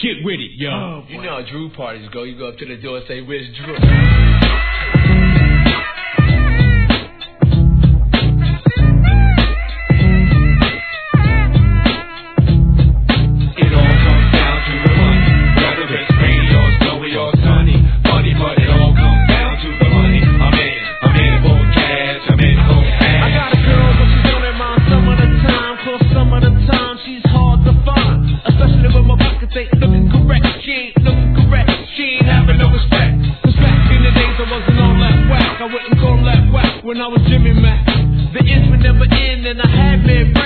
Get with it, yo. Oh, you know how Drew parties go. You go up to the door and say, "Where's Drew?" When I was Jimmy Mac, the ends would never end, and I had men